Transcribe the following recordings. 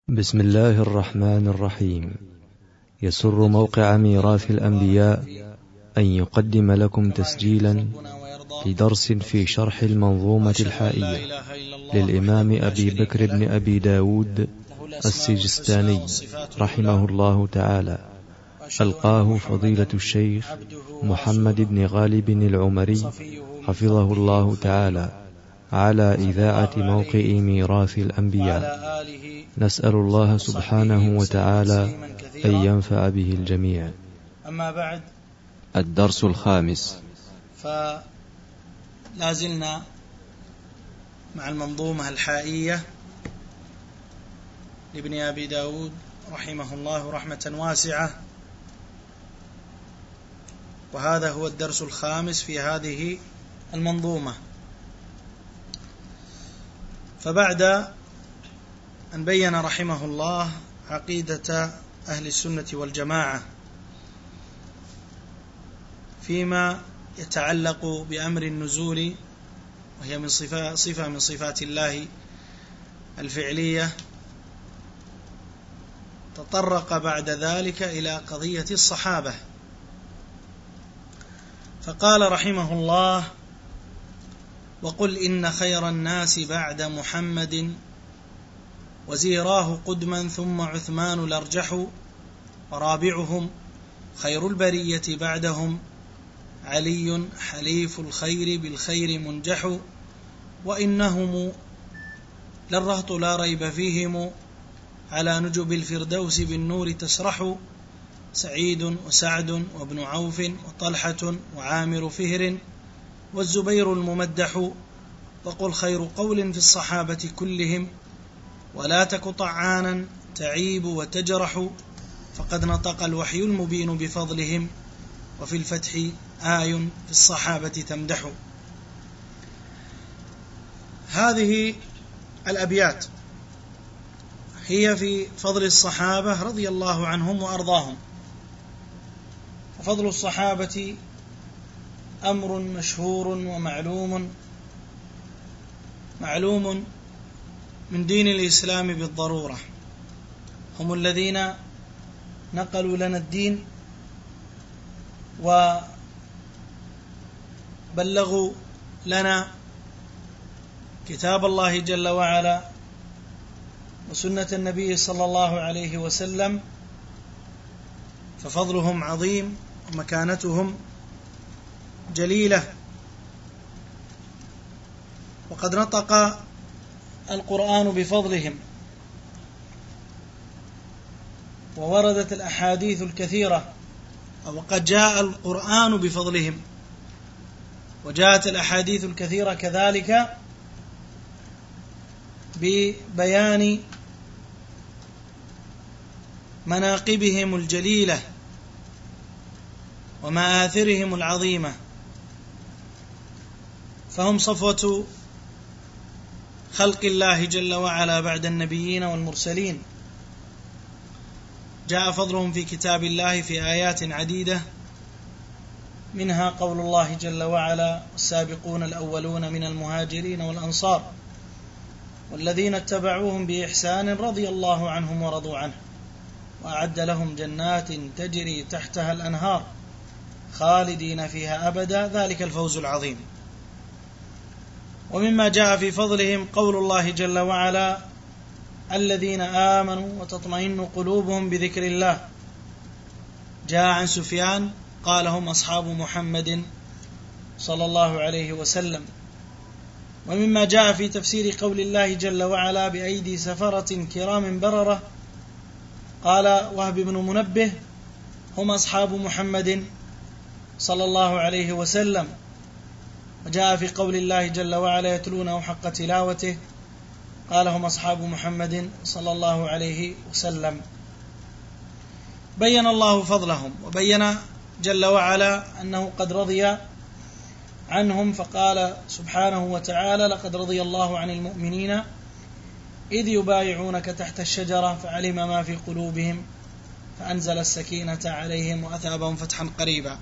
بسم الله الرحمن الرحيم. يسر موقع ميراث الأنبياء أن يقدم لكم تسجيلا لدرس في شرح المنظومة الحائية للإمام أبي بكر بن أبي داود السجستاني رحمه الله تعالى، ألقاه فضيلة الشيخ محمد بن غالب العمري حفظه الله تعالى على إذاعة موقع ميراث الأنبياء. نسأل الله سبحانه وتعالى أن ينفع به الجميع. أما بعد، الدرس الخامس. فلازلنا مع المنظومة الحائية لابن أبي داود رحمه الله رحمة واسعة، وهذا هو الدرس الخامس في هذه المنظومة. فبعد أن بين رحمه الله عقيدة أهل السنة والجماعة فيما يتعلق بأمر النزول، وهي من صفة من صفات الله الفعلية، تطرق بعد ذلك إلى قضية الصحابة، فقال رحمه الله: وقل إن خير الناس بعد محمد وزيراه قدما ثم عثمان الأرجح، ورابعهم خير البرية بعدهم علي حليف الخير بالخير منجح، وإنهم للرهط لا ريب فيهم على نجب الفردوس بالنور تسرح، سعيد وسعد وابن عوف وطلحة وعامر فهر والزبير الممدح، وقل خير قول في الصحابة كلهم ولا تك طعانا تعيب وتجرح، فقد نطق الوحي المبين بفضلهم وفي الفتح آي في الصحابة تمدح. هذه الأبيات هي في فضل الصحابة رضي الله عنهم وأرضاهم. وفضل الصحابة أمر مشهور ومعلوم من دين الإسلام بالضرورة، هم الذين نقلوا لنا الدين وبلغوا لنا كتاب الله جل وعلا وسنة النبي صلى الله عليه وسلم، ففضلهم عظيم ومكانتهم جليلة. وقد نطق القرآن بفضلهم، ووردت الأحاديث الكثيرة، وقد جاء القرآن بفضلهم، وجاءت الأحاديث الكثيرة كذلك ببيان مناقبهم الجليلة ومآثرهم العظيمة، فهم صفوة خلق الله جل وعلا بعد النبيين والمرسلين. جاء فضلهم في كتاب الله في آيات عديدة، منها قول الله جل وعلا: والسابقون الأولون من المهاجرين والأنصار والذين اتبعوهم بإحسان رضي الله عنهم ورضوا عنه وأعد لهم جنات تجري تحتها الأنهار خالدين فيها أبدا ذلك الفوز العظيم. ومما جاء في فضلهم قول الله جل وعلا: الذين آمنوا وتطمئن قلوبهم بذكر الله. جاء عن سفيان قال: هم أصحاب محمد صلى الله عليه وسلم. ومما جاء في تفسير قول الله جل وعلا: بأيدي سفرة كرام بررة، قال وهب بن منبه: هم أصحاب محمد صلى الله عليه وسلم. وجاء في قول الله جل وعلا: يتلونه حق تلاوته، قال هم أصحاب محمد صلى الله عليه وسلم. بين الله فضلهم، وبين جل وعلا أنه قد رضي عنهم، فقال سبحانه وتعالى: لقد رضي الله عن المؤمنين إذ يبايعونك تحت الشجرة فعلم ما في قلوبهم فأنزل السكينة عليهم وأثابهم فتحا قريبا.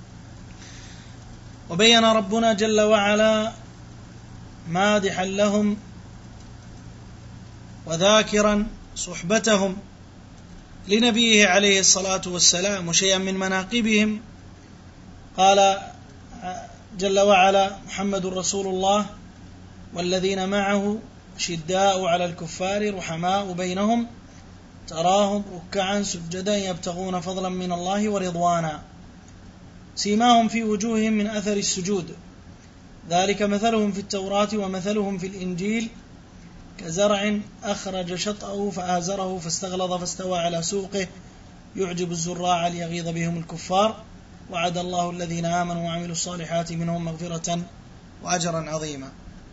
وبين ربنا جل وعلا مادحا لهم وذاكرا صحبتهم لنبيه عليه الصلاة والسلام وشيئا من مناقبهم. قال جل وعلا: محمد رسول الله والذين معه شداء على الكفار رحماء بينهم تراهم ركعا سجدا يبتغون فضلا من الله ورضوانا سيماهم في وجوههم من أثر السجود ذلك مثلهم في التوراة ومثلهم في الإنجيل كزرع أخرج شطأه فآزره فاستغلظ فاستوى على سوقه يعجب الزراع ليغيظ بهم الكفار وعد الله الذين آمنوا وعملوا الصالحات منهم مغفرة وأجرا عظيما.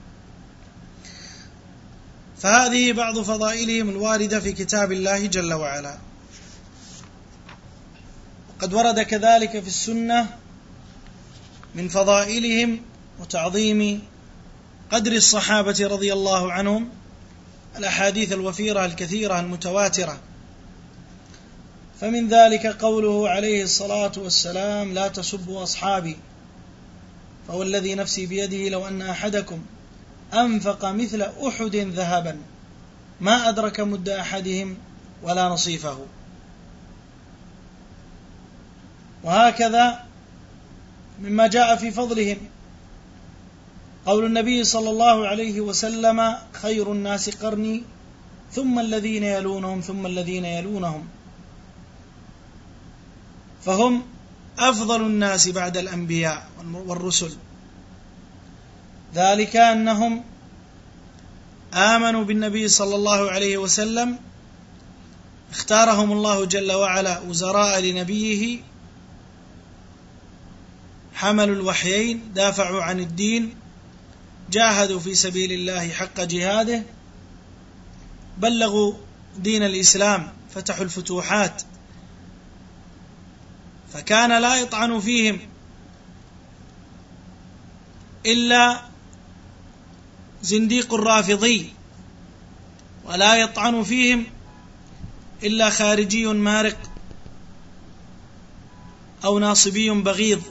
فهذه بعض فضائلهم الواردة في كتاب الله جل وعلا. وقد ورد كذلك في السنة من فضائلهم وتعظيم قدر الصحابة رضي الله عنهم الأحاديث الوفيرة الكثيرة المتواترة. فمن ذلك قوله عليه الصلاة والسلام: لا تسبوا أصحابي فهو الذي نفسي بيده لو أن أحدكم أنفق مثل أحد ذهبا ما أدرك مد أحدهم ولا نصيفه. وهكذا مما جاء في فضلهم قول النبي صلى الله عليه وسلم: خير الناس قرني ثم الذين يلونهم ثم الذين يلونهم. فهم أفضل الناس بعد الأنبياء والرسل، ذلك أنهم آمنوا بالنبي صلى الله عليه وسلم، اختارهم الله جل وعلا وزراء لنبيه، حملوا الوحيين، دافعوا عن الدين، جاهدوا في سبيل الله حق جهاده، بلغوا دين الإسلام، فتحوا الفتوحات، فكان لا يطعن فيهم إلا زنديق رافضي، ولا يطعن فيهم إلا خارجي مارق أو ناصبي بغيض،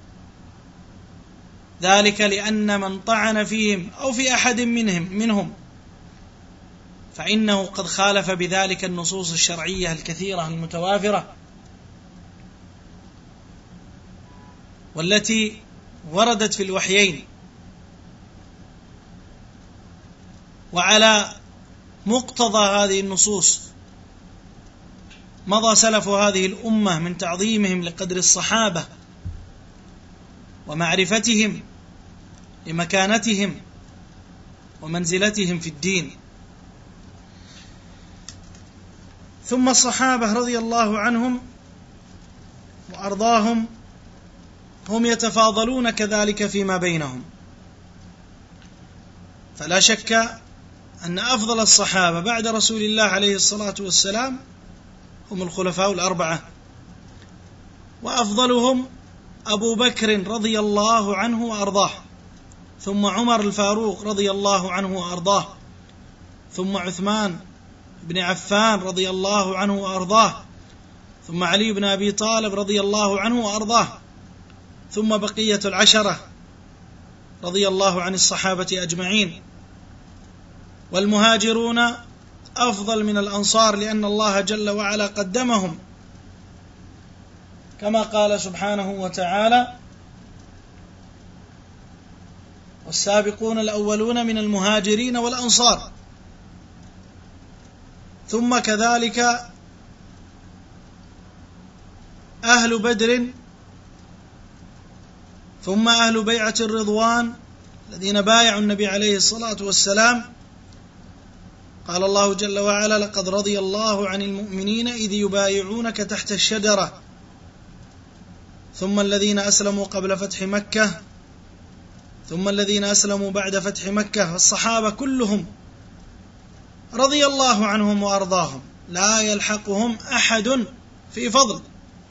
ذلك لأن من طعن فيهم أو في أحد منهم فإنه قد خالف بذلك النصوص الشرعية الكثيرة المتوافرة والتي وردت في الوحيين. وعلى مقتضى هذه النصوص مضى سلف هذه الأمة من تعظيمهم لقدر الصحابة ومعرفتهم لمكانتهم ومنزلتهم في الدين. ثم الصحابة رضي الله عنهم وأرضاهم هم يتفاضلون كذلك فيما بينهم، فلا شك أن أفضل الصحابة بعد رسول الله عليه الصلاة والسلام هم الخلفاء الأربعة، وأفضلهم أبو بكر رضي الله عنه وأرضاه، ثم عمر الفاروق رضي الله عنه وأرضاه، ثم عثمان بن عفان رضي الله عنه وأرضاه، ثم علي بن أبي طالب رضي الله عنه وأرضاه، ثم بقية العشرة رضي الله عن الصحابة أجمعين. والمهاجرون أفضل من الأنصار لأن الله جل وعلا قدمهم، كما قال سبحانه وتعالى: والسابقون الأولون من المهاجرين والأنصار. ثم كذلك أهل بدر، ثم أهل بيعة الرضوان الذين بايعوا النبي عليه الصلاة والسلام. قال الله جل وعلا: لقد رضي الله عن المؤمنين إذ يبايعونك تحت الشجرة ثم الذين أسلموا قبل فتح مكة ثم الذين أسلموا بعد فتح مكة. والصحابة كلهم رضي الله عنهم وأرضاهم، لا يلحقهم أحد في فضل،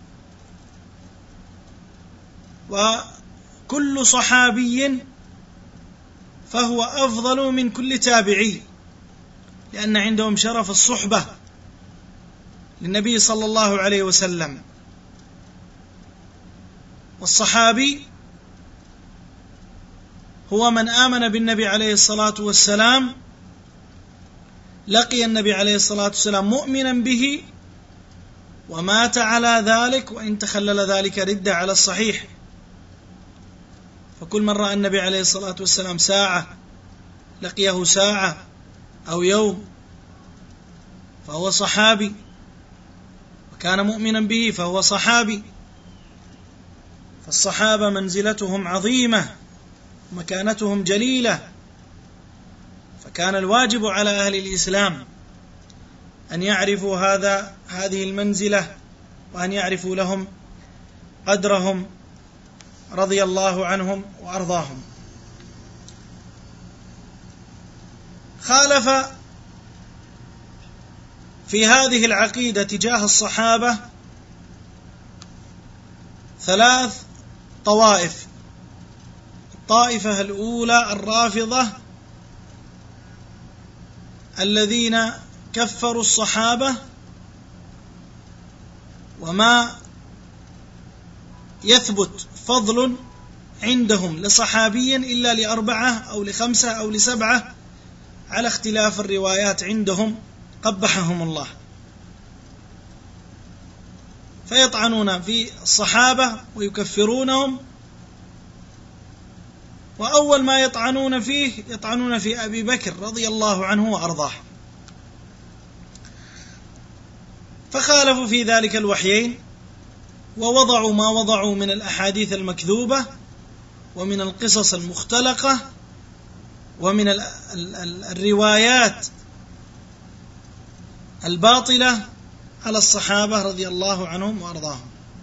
وكل صحابي فهو أفضل من كل تابعي، لأن عندهم شرف الصحبة للنبي صلى الله عليه وسلم. والصحابي هو من آمن بالنبي عليه الصلاة والسلام لقي النبي عليه الصلاة والسلام مؤمنا به ومات على ذلك، وإن تخلل ذلك ردة على الصحيح. فكل من رأى النبي عليه الصلاة والسلام ساعة، لقيه ساعة أو يوم، فهو صحابي، وكان مؤمنا به فهو صحابي. فالصحابة منزلتهم عظيمة، مكانتهم جليلة، فكان الواجب على أهل الإسلام أن يعرفوا هذه المنزلة، وأن يعرفوا لهم قدرهم رضي الله عنهم وأرضاهم. خالف في هذه العقيدة تجاه الصحابة 3 طوائف. الطائفة الأولى الرافضة الذين كفروا الصحابة، وما يثبت فضل عندهم لصحابي إلا ل4 أو ل5 أو ل7 على اختلاف الروايات عندهم، قبحهم الله. فيطعنون في الصحابة ويكفرونهم، وأول ما يطعنون في أبي بكر رضي الله عنه وأرضاه. فخالفوا في ذلك الوحيين، ووضعوا ما وضعوا من الأحاديث المكذوبة ومن القصص المختلقة ومن الروايات الباطلة على الصحابة رضي الله عنهم وأرضاهم.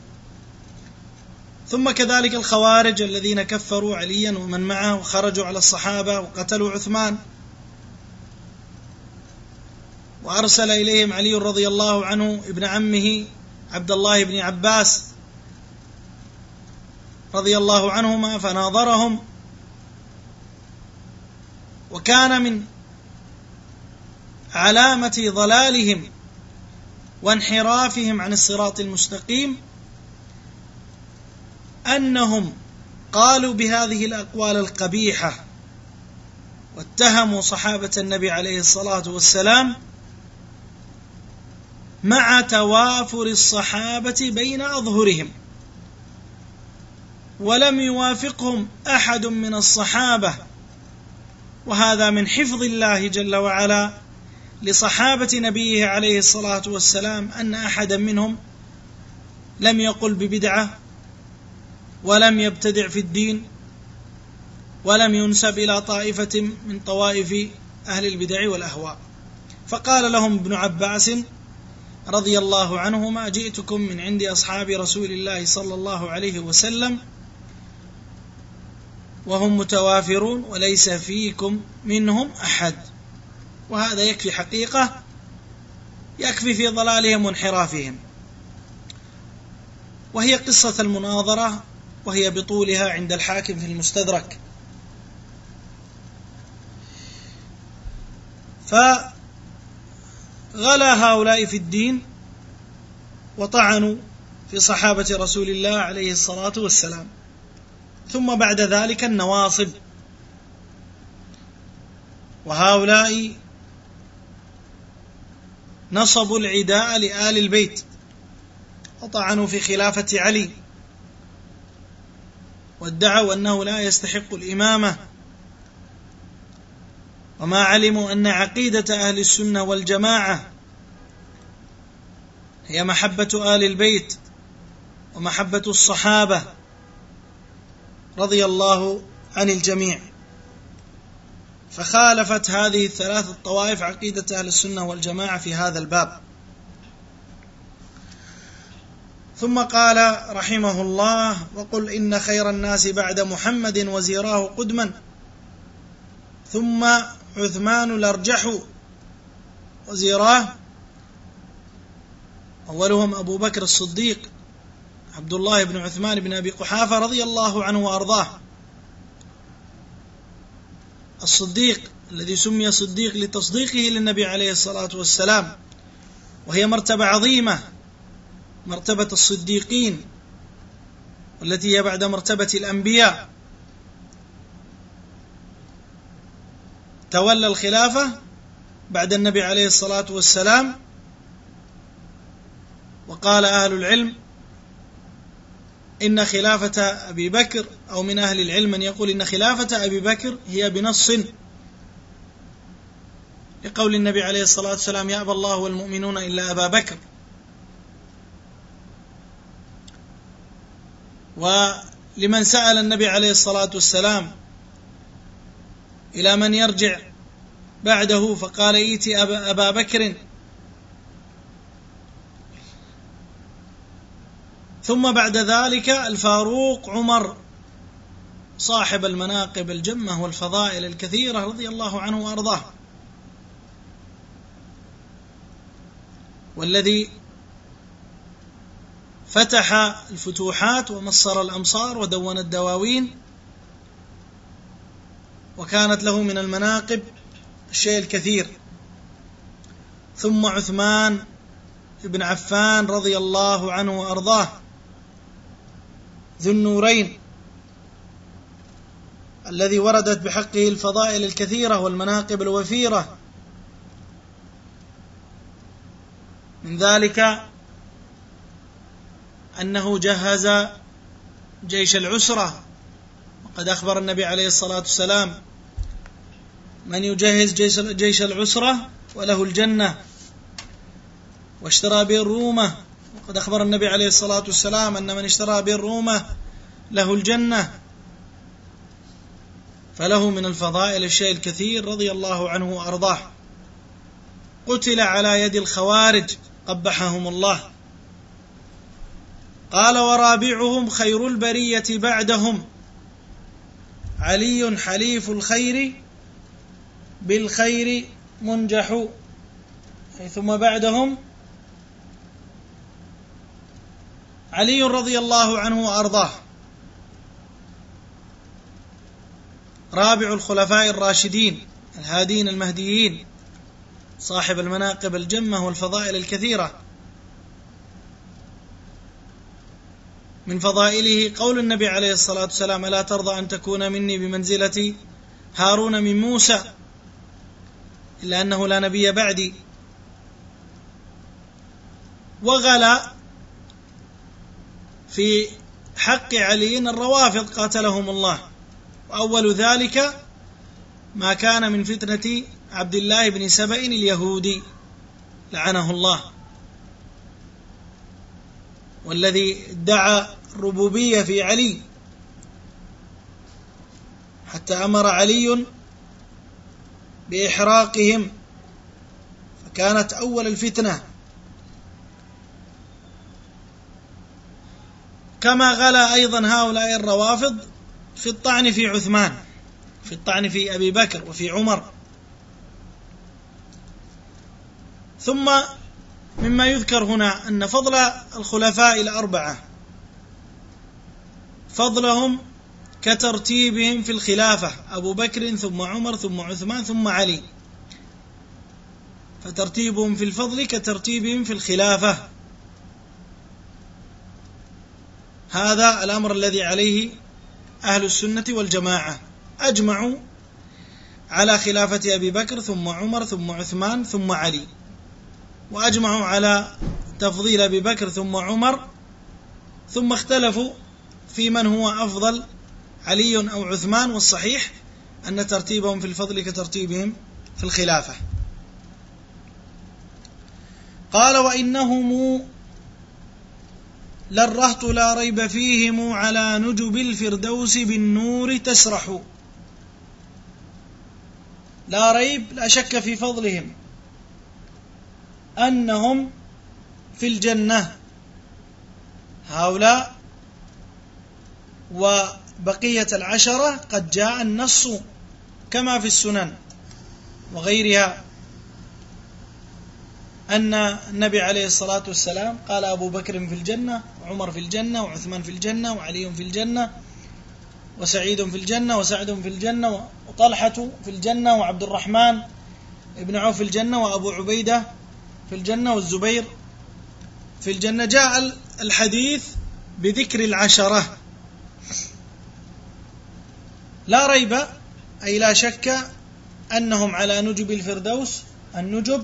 ثم كذلك الخوارج الذين كفروا عليا ومن معه وخرجوا على الصحابة وقتلوا عثمان، وأرسل إليهم علي رضي الله عنه ابن عمه عبد الله بن عباس رضي الله عنهما فناظرهم. وكان من علامة ضلالهم وانحرافهم عن الصراط المستقيم أنهم قالوا بهذه الأقوال القبيحة واتهموا صحابة النبي عليه الصلاة والسلام مع توافر الصحابة بين أظهرهم، ولم يوافقهم أحد من الصحابة. وهذا من حفظ الله جل وعلا لصحابة نبيه عليه الصلاة والسلام، أن أحدا منهم لم يقل ببدعة ولم يبتدع في الدين ولم ينسب إلى طائفة من طوائف أهل البدع والأهواء. فقال لهم ابن عباس رضي الله عنهما: جئتكم من عند أصحاب رسول الله صلى الله عليه وسلم وهم متوافرون وليس فيكم منهم أحد. وهذا يكفي حقيقة، يكفي في ضلالهم وانحرافهم. وهي قصة المناظرة، وهي بطولها عند الحاكم في المستدرك. فغلا هؤلاء في الدين وطعنوا في صحابة رسول الله عليه الصلاة والسلام. ثم بعد ذلك النواصب، وهؤلاء نصبوا العداء لآل البيت وطعنوا في خلافة علي، وادعوا أنه لا يستحق الإمامة، وما علموا أن عقيدة أهل السنة والجماعة هي محبة آل البيت ومحبة الصحابة رضي الله عن الجميع. فخالفت هذه 3 الطوائف عقيدة أهل السنة والجماعة في هذا الباب. ثم قال رحمه الله: وقل إن خير الناس بعد محمد وزيراه قدما، ثم عثمان الأرجح وزيراه، أولهم أبو بكر الصديق عبد الله بن عثمان بن أبي قحافة رضي الله عنه وأرضاه. الصديق الذي سمي صديق لتصديقه للنبي عليه الصلاة والسلام، وهي مرتبة عظيمة، مرتبة الصديقين، والتي هي بعد مرتبة الأنبياء. تولى الخلافة بعد النبي عليه الصلاة والسلام. وقال أهل العلم إن خلافة أبي بكر، أو من أهل العلم من يقول إن خلافة أبي بكر هي بنص، لقول النبي عليه الصلاة والسلام: يأبى الله والمؤمنون إلا أبا بكر. ولمن سأل النبي عليه الصلاة والسلام إلى من يرجع بعده فقال: إيتي أبا بكر. ثم بعد ذلك الفاروق عمر صاحب المناقب الجمة والفضائل الكثيرة رضي الله عنه وأرضاه، والذي فتح الفتوحات ومصر الأمصار ودون الدواوين، وكانت له من المناقب الشيء الكثير. ثم عثمان بن عفان رضي الله عنه وأرضاه ذو النورين، الذي وردت بحقه الفضائل الكثيرة والمناقب الوفيرة. من ذلك أنه جهز جيش العسرة، وقد أخبر النبي عليه الصلاة والسلام: من يجهز جيش العسرة وله الجنة. واشترى به الرومة، وقد أخبر النبي عليه الصلاة والسلام أن من اشترى به الرومة له الجنة. فله من الفضائل الشيء الكثير رضي الله عنه وأرضاه. قتل على يد الخوارج قبحهم الله. قال: ورابعهم خير البرية بعدهم علي حليف الخير بالخير منجح. ثم بعدهم علي رضي الله عنه وأرضاه، رابع الخلفاء الراشدين الهادين المهديين، صاحب المناقب الجمة والفضائل الكثيرة. من فضائله قول النبي عليه الصلاة والسلام: ألا ترضى أن تكون مني بمنزلة هارون من موسى، إلا أنه لا نبي بعدي. وغلا في حق علي الروافض قاتلهم الله، وأول ذلك ما كان من فتنة عبد الله بن سبأ اليهودي لعنه الله، والذي ادعى الربوبية في علي، حتى أمر علي بإحراقهم، فكانت أول الفتنة. كما غلا أيضا هؤلاء الروافض في الطعن في عثمان، في الطعن في أبي بكر وفي عمر. ثم مما يذكر هنا أن فضل الخلفاء الأربعة فضلهم كترتيبهم في الخلافة: أبو بكر ثم عمر ثم عثمان ثم علي، فترتيبهم في الفضل كترتيبهم في الخلافة. هذا الأمر الذي عليه أهل السنة والجماعة، أجمعوا على خلافة أبي بكر ثم عمر ثم عثمان ثم علي، وأجمعوا على تفضيل أبي بكر ثم عمر، ثم اختلفوا في من هو أفضل، علي أو عثمان، والصحيح أن ترتيبهم في الفضل كترتيبهم في الخلافة. قال: وإنهم للرهط لا ريب فيهم على نجب الفردوس بالنور تسرح. لا ريب، لا شك في فضلهم، أنهم في الجنة هؤلاء وبقية العشرة. قد جاء النص كما في السنن وغيرها أن النبي عليه الصلاة والسلام قال: أبو بكر في الجنة، وعمر في الجنة، وعثمان في الجنة، وعلي في الجنة، وسعيد في الجنة، وسعد في الجنة، وطلحة في الجنة، وعبد الرحمن ابن عوف في الجنة، وأبو عبيدة في الجنة، والزبير في الجنة. جاء الحديث بذكر العشرة. لا ريب، أي لا شك، أنهم على نجب الفردوس النجب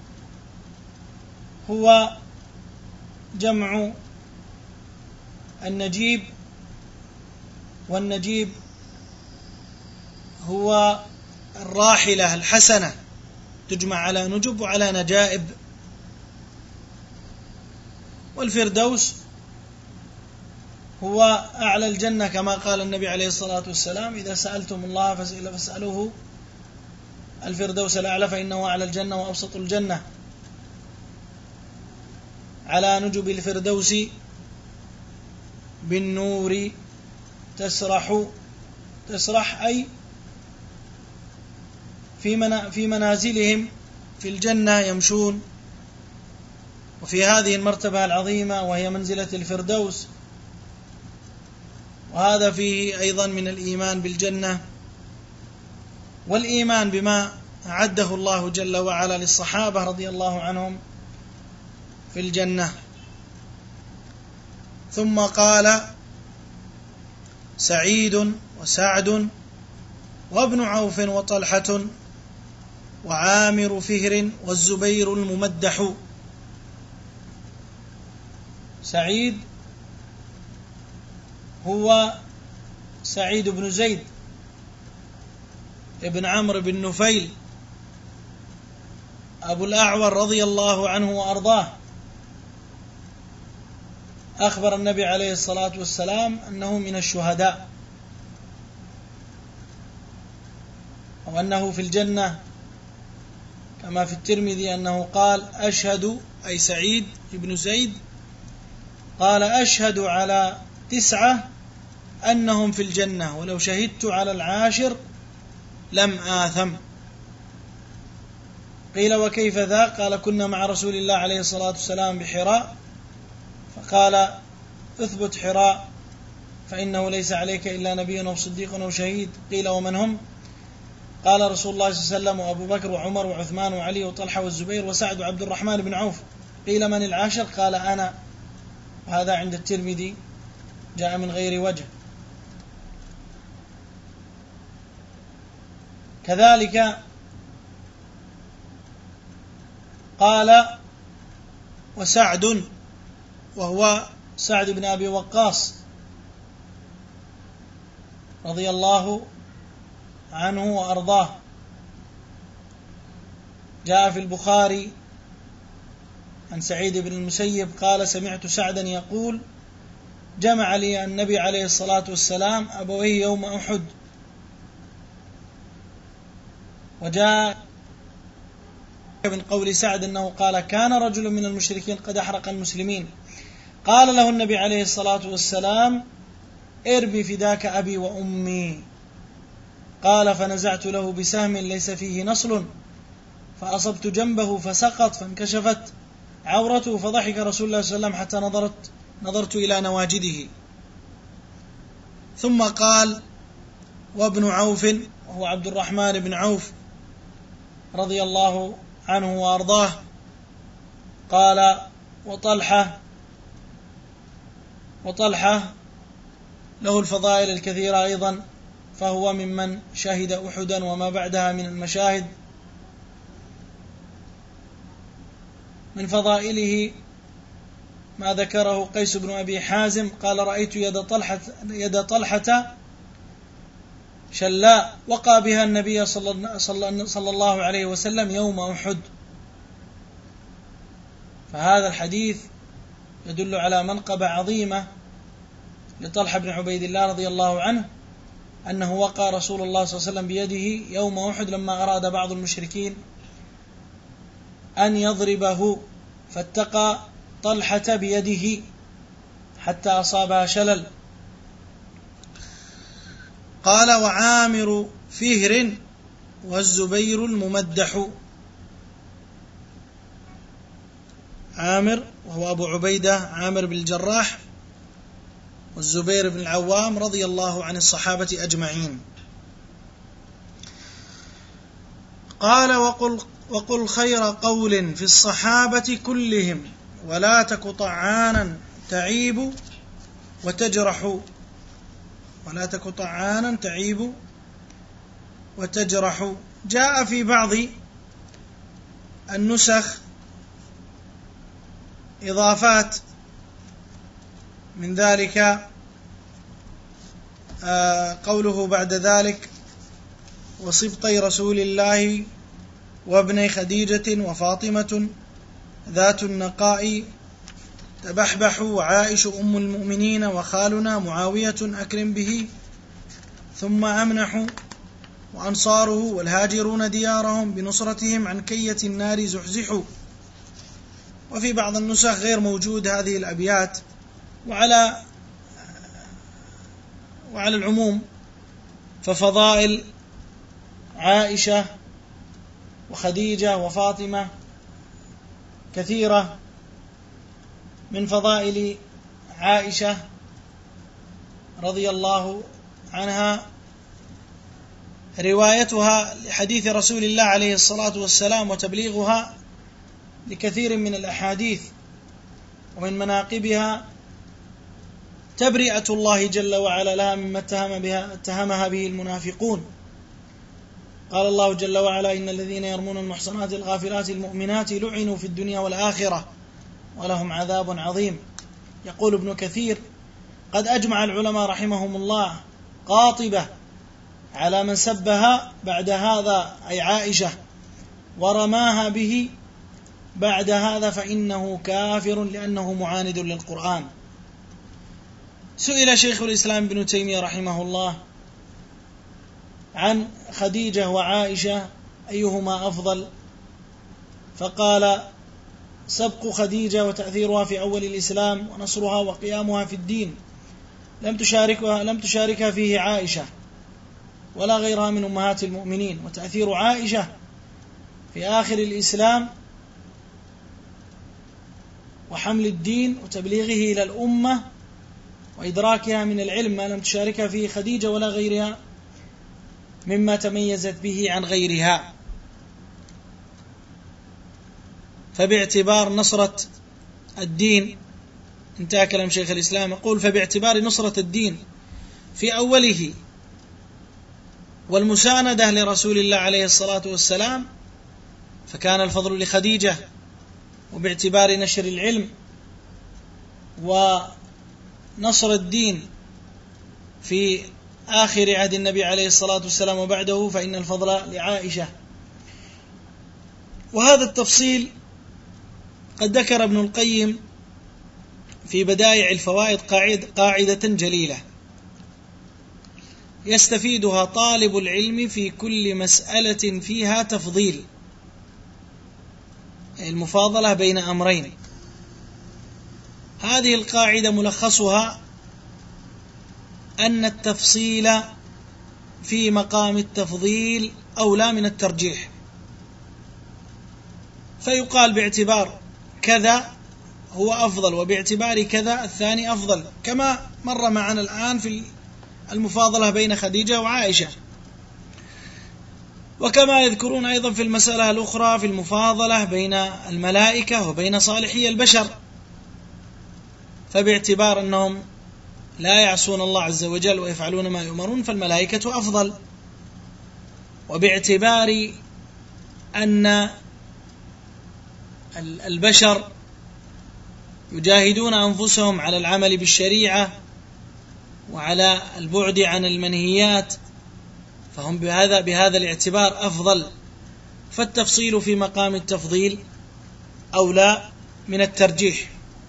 هو جمع النجيب، والنجيب هو الراحلة الحسنة، تجمع على نجب وعلى نجائب. والفردوس هو أعلى الجنة، كما قال النبي عليه الصلاة والسلام: إذا سألتم الله فاسألوه الفردوس الأعلى فإنه أعلى الجنة وأبسط الجنة. على نجب الفردوس بالنور تسرح أي في منازلهم في الجنة يمشون، وفي هذه المرتبة العظيمة وهي منزلة الفردوس. وهذا فيه أيضا من الإيمان بالجنة والإيمان بما أعده الله جل وعلا للصحابة رضي الله عنهم في الجنة. ثم قال: سعيد وسعد وابن عوف وطلحة وعامر فهر والزبير الممدح. سعيد هو سعيد بن زيد ابن عمرو بن نفيل أبو الأعور رضي الله عنه وأرضاه. أخبر النبي عليه الصلاة والسلام أنه من الشهداء، وأنه في الجنة، كما في الترمذي أنه قال: أشهد، أي سعيد بن زيد قال: أشهد على 9 أنهم في الجنة، ولو شهدت على 10 لم آثم. قيل: وكيف ذا؟ قال: كنا مع رسول الله عليه الصلاة والسلام بحراء، فقال: اثبت حراء فإنه ليس عليك إلا نبي أو صديق أو شهيد. قيل: ومن هم؟ قال: رسول الله صلى الله عليه وسلم وأبو بكر وعمر وعثمان وعلي وطلحة والزبير وسعد وعبد الرحمن بن عوف. قيل: من 10؟ قال: أنا. وهذا عند الترمذي جاء من غير وجه. كذلك قال: وسعد، وهو سعد بن أبي وقاص رضي الله عنه وأرضاه. جاء في البخاري عن سعيد بن المسيب قال: سمعت سعدا يقول: جمع لي النبي عليه الصلاة والسلام أبويه يوم أحد. وجاء من قول سعد أنه قال: كان رجل من المشركين قد أحرق المسلمين، قال له النبي عليه الصلاة والسلام: ارمي فداك أبي وأمي. قال: فنزعت له بسهم ليس فيه نصل، فأصبت جنبه فسقط، فانكشفت عورته، فضحك رسول الله صلى الله عليه وسلم حتى نظرت إلى نواجده. ثم قال: وابن عوف، وهو عبد الرحمن بن عوف رضي الله عنه وأرضاه. قال: وطلحة له الفضائل الكثيرة أيضا، فهو ممن شهد أحدا وما بعدها من المشاهد. من فضائله ما ذكره قيس بن أبي حازم قال: رأيت يد طلحة شلاء وقى بها النبي صلى الله عليه وسلم يوم أحد. فهذا الحديث يدل على منقبة عظيمة لطلحة بن عبيد الله رضي الله عنه، أنه وقى رسول الله صلى الله عليه وسلم بيده يوم أحد لما أراد بعض المشركين أن يضربه، فاتقى طلحة بيده حتى أصابها شلل. قال: وعامر فهر والزبير الممدح. عامر وهو أبو عبيدة عامر بن الجراح، والزبير بن العوام رضي الله عن الصحابة أجمعين. قال: وقل خير قول في الصحابة كلهم ولا تك طعانا تعيب وتجرح. ولا تك طعانا تعيب وتجرح. جاء في بعض النسخ إضافات من ذلك قوله بعد ذلك وصبطي رسول الله وابني خديجة وفاطمة ذات النقاء تبحبح وعائش أم المؤمنين وخالنا معاوية أكرم به ثم أمنح وأنصاره والهاجرون ديارهم بنصرتهم عن كية النار زحزحوا. وفي بعض النسخ غير موجود هذه الأبيات. وعلى العموم ففضائل عائشة وخديجة وفاطمة كثيرة. من فضائل عائشة رضي الله عنها روايتها لحديث رسول الله عليه الصلاة والسلام وتبليغها لكثير من الأحاديث. ومن مناقبها تبرئة الله جل وعلا لها مما اتهمها به المنافقون. قال الله جل وعلا إن الذين يرمون المحصنات الغافلات المؤمنات لعنوا في الدنيا والآخرة ولهم عذاب عظيم. يقول ابن كثير قد أجمع العلماء رحمهم الله قاطبة على من سبها بعد هذا أي عائشة ورماها به بعد هذا فإنه كافر لأنه معاند للقرآن. سئل شيخ الإسلام ابن تيمية رحمه الله عن خديجة وعائشة أيهما أفضل، فقال سبق خديجة وتأثيرها في أول الإسلام ونصرها وقيامها في الدين لم تشاركها فيه عائشة ولا غيرها من أمهات المؤمنين، وتأثير عائشة في آخر الإسلام وحمل الدين وتبليغه إلى الأمة وإدراكها من العلم ما لم تشاركها فيه خديجة ولا غيرها مما تميزت به عن غيرها. فباعتبار نصرة الدين، انتهى كلام شيخ الإسلام، يقول فباعتبار نصرة الدين في أوله والمساندة لرسول الله عليه الصلاة والسلام فكان الفضل لخديجة، وباعتبار نشر العلم ونصر الدين في آخر عهد النبي عليه الصلاة والسلام وبعده فإن الفضل لعائشة. وهذا التفصيل قد ذكر ابن القيم في بدائع الفوائد قاعدة جليلة يستفيدها طالب العلم في كل مسألة فيها تفضيل، المفاضلة بين أمرين. هذه القاعدة ملخصها أن التفصيل في مقام التفضيل أولى من الترجيح، فيقال باعتبار كذا هو أفضل وباعتبار كذا الثاني أفضل، كما مر معنا الآن في المفاضلة بين خديجة وعائشة. وكما يذكرون أيضا في المسألة الأخرى في المفاضلة بين الملائكة وبين صالحي البشر، فباعتبار أنهم لا يعصون الله عز وجل ويفعلون ما يؤمرون فالملائكة أفضل، وباعتبار أن البشر يجاهدون أنفسهم على العمل بالشريعة وعلى البعد عن المنهيات فهم بهذا الاعتبار أفضل، فالتفصيل في مقام التفضيل أولى من الترجيح.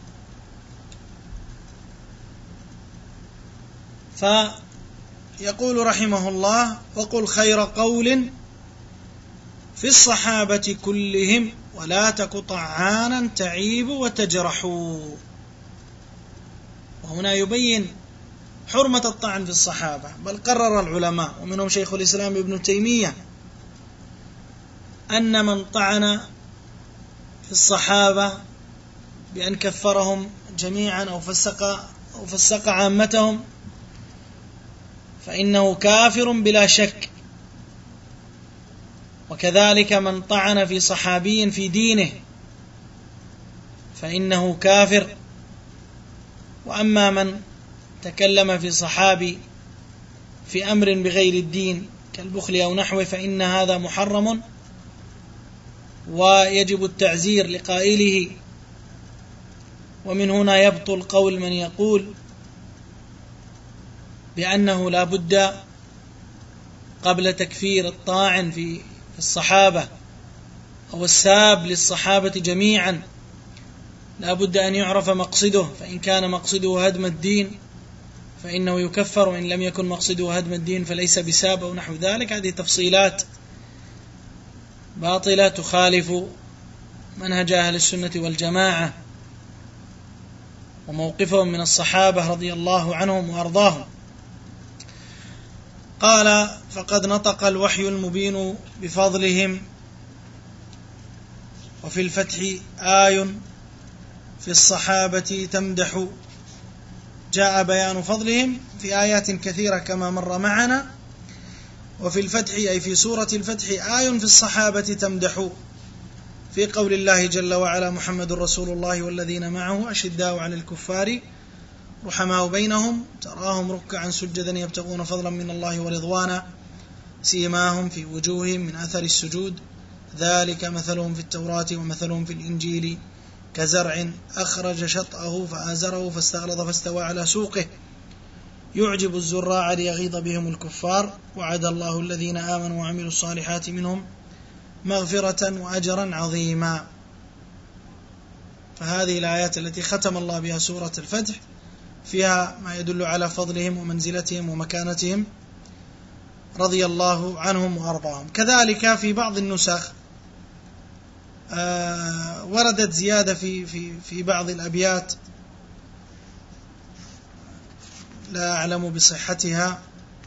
فيقول رحمه الله وقل خير قول في الصحابة كلهم ولا تك طعانا تعيب وتجرح. وهنا يبين حرمة الطعن في الصحابة، بل قرر العلماء ومنهم شيخ الإسلام ابن تيمية أن من طعن في الصحابة بأن كفرهم جميعا أو فسق عامتهم فإنه كافر بلا شك، وكذلك من طعن في صحابي في دينه فإنه كافر. وأما من تكلم في صحابي في أمر بغير الدين كالبخل أو نحوه فإن هذا محرم ويجب التعزير لقائله. ومن هنا يبطل قول من يقول بأنه لا بد قبل تكفير الطاعن في الصحابة أو الساب للصحابة جميعا لا بد أن يعرف مقصده، فإن كان مقصده هدم الدين فإنه يكفر، وإن لم يكن مقصده هدم الدين فليس بساب أو نحو ذلك. هذه تفصيلات باطلة تخالف منهج أهل السنة والجماعة وموقفهم من الصحابة رضي الله عنهم وأرضاهم. قال: فقد نطق الوحي المبين بفضلهم، وفي الفتح آي في الصحابة تمدح. جاء بيان فضلهم في آيات كثيرة كما مر معنا، وفي الفتح أي في سورة الفتح آي في الصحابة تمدح، في قول الله جل وعلا: محمد رسول الله والذين معه أشداء على الكفار رحماء بينهم تراهم ركعا سجدا يبتغون فضلا من الله ورضوانا سيماهم في وجوههم من أثر السجود ذلك مثلهم في التوراة ومثلهم في الإنجيل كزرع أخرج شطأه فآزره فاستغلظ فاستوى على سوقه يعجب الزراع ليغيظ بهم الكفار وعد الله الذين آمنوا وعملوا الصالحات منهم مغفرة وأجرا عظيما. فهذه الآيات التي ختم الله بها سورة الفتح فيها ما يدل على فضلهم ومنزلتهم ومكانتهم رضي الله عنهم وأرضاهم. كذلك في بعض النسخ وردت زيادة في بعض الأبيات لا أعلم بصحتها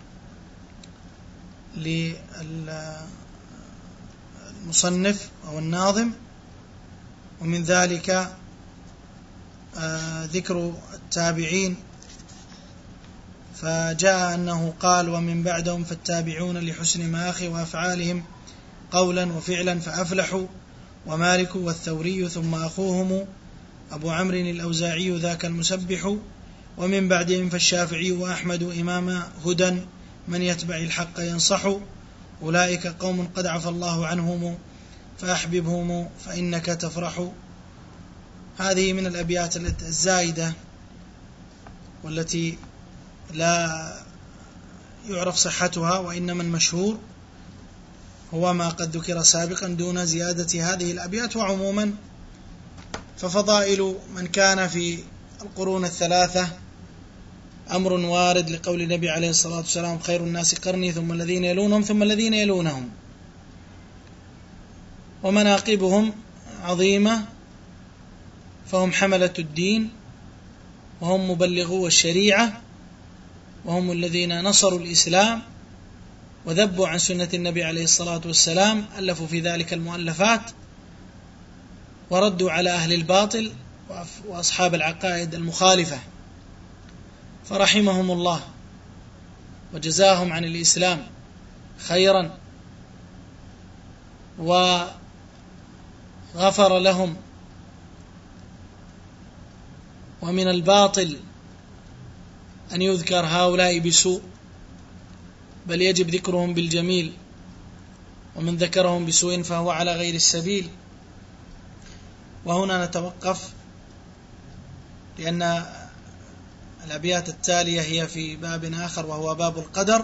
للمصنف أو الناظم، ومن ذلك ذكر التابعين، فجاء أنه قال: ومن بعدهم فالتابعون لحسن مآخي وأفعالهم قولا وفعلا فأفلحوا، ومالك والثوري ثم أخوهم أبو عمرو الأوزاعي ذاك المسبح، ومن بعدهم فالشافعي وأحمد إمام هدى من يتبع الحق ينصح، أولئك قوم قد عفى الله عنهم فأحببهم فإنك تفرح. هذه من الأبيات الزائدة والتي لا يعرف صحتها، وإنما المشهور هو ما قد ذكر سابقا دون زيادة هذه الأبيات. وعموما ففضائل من كان في القرون الثلاثة أمر وارد لقول النبي عليه الصلاة والسلام: خير الناس قرني ثم الذين يلونهم ثم الذين يلونهم. ومناقبهم عظيمة، فهم حملة الدين وهم مبلغو الشريعة وهم الذين نصروا الإسلام وذبوا عن سنة النبي عليه الصلاة والسلام، ألفوا في ذلك المؤلفات وردوا على أهل الباطل وأصحاب العقائد المخالفة، فرحمهم الله وجزاهم عن الإسلام خيرا وغفر لهم. ومن الباطل أن يذكر هؤلاء بسوء، بل يجب ذكرهم بالجميل، ومن ذكرهم بسوء فهو على غير السبيل. وهنا نتوقف، لأن الأبيات التالية هي في باب آخر وهو باب القدر.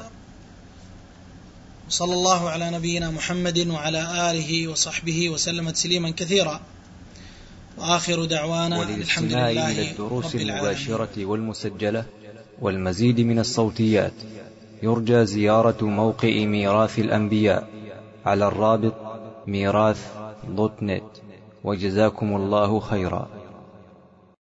صلى الله على نبينا محمد وعلى آله وصحبه وسلم تسليما كثيرا، وآخر دعوانا الحمد لله إلى الدروس المباشرة والمسجلة والمزيد من الصوتيات يرجى زيارة موقع ميراث الأنبياء على الرابط ميراث.net. وجزاكم الله خيرا.